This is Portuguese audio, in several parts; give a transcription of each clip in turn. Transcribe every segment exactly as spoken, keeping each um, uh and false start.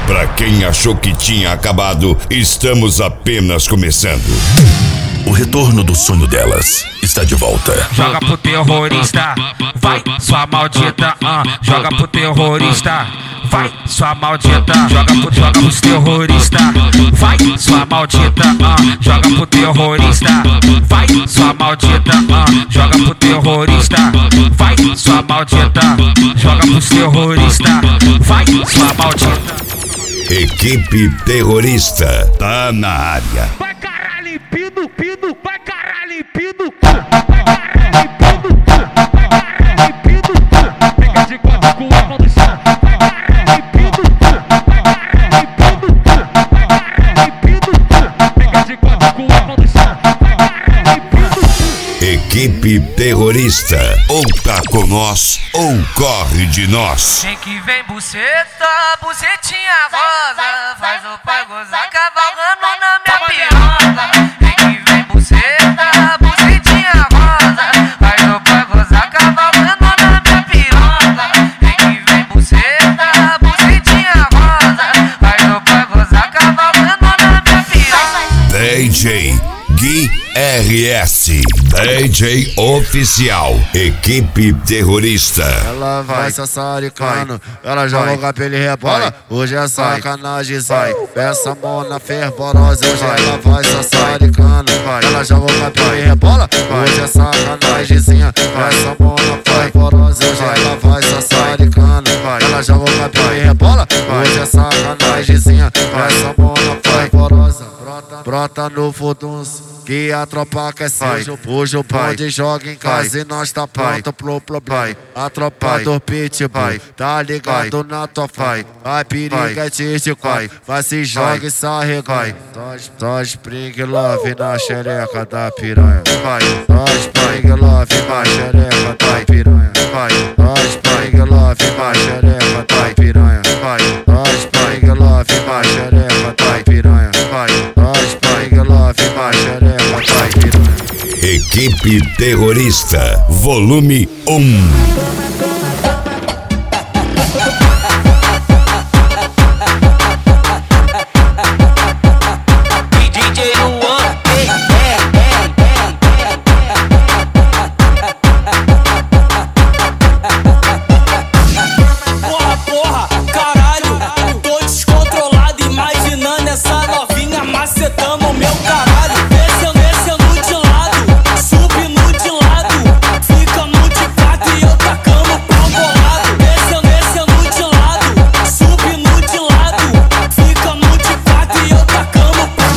Pra quem achou que tinha acabado, estamos apenas começando. O retorno do sonho delas está de volta. Joga pro terrorista, vai, sua maldita, uh. Joga pro terrorista, vai, sua maldita. Joga pro, joga pros terrorista, vai, sua maldita, uh. Joga pro terrorista, vai, sua maldita, uh. Joga pro terrorista, vai, sua maldita. Joga pros terrorista, vai, sua maldita. Equipe terrorista tá na área. Vai caralho, pido, pido, vai caralho, pido, vai caralho, pido, vai caralho, pido. Fica de quatro com a mão no chão, vai caralho, pido, vai caralho, pido, vai caralho, pido. Fica de quatro com a mão no chão, vai caralho, pido. Equipe terrorista, ou tá com nós, ou corre de nós. Vem que vem buceta, bucetinha rosa, faz o pai gozar cavalgando na minha piroca. Vem que vem buceta, bucetinha rosa, faz o pai gozar cavalgando na minha piroca. Vem que vem buceta, bucetinha rosa, faz o pai gozar cavalgando na minha piroca. D J Gui R S, D J oficial, equipe terrorista. Ela vai sassaricando, ela joga o cabelo e rebola. Hoje é sacanagem, sai. Peça a mão na fervorosa, hoje ela vai sassaricando. Ela joga o cabelo e rebola. Hoje é sacanagemzinha. Peça a mão na fervorosa, hoje ela vai sassaricando. Ela joga o cabelo e rebola. Hoje é sacanagemzinha. Peça a mão na fervorosa. Brota, brota no fodunço, que a tropa quer ser. Hoje o bonde joga em casa e nós tá pronto pro problema. A tropa do pitbull tá ligado na tua pai. Vai periga de vai, vai se joga e sarrega. Só spring love na xereca da piranha. Só spring love na xereca da piranha. Só spring love na xereca da piranha. Só spring love na xereca da piranha. Só spring love na xereca. Equipe terrorista, volume um. Porra, porra, caralho, tô descontrolado imaginando essa novinha macetando o meu caralho. Descendo, descendo de lado, subindo de lado, fica no de quatro e eu tacando pau bolado. Descendo, descendo de lado, subindo de lado, fica no de quatro e eu tacando pau.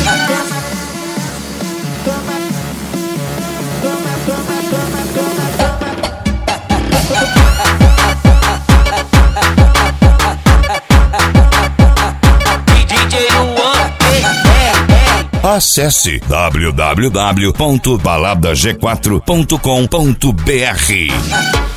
Acesse w w w ponto balada g quatro ponto com ponto b r.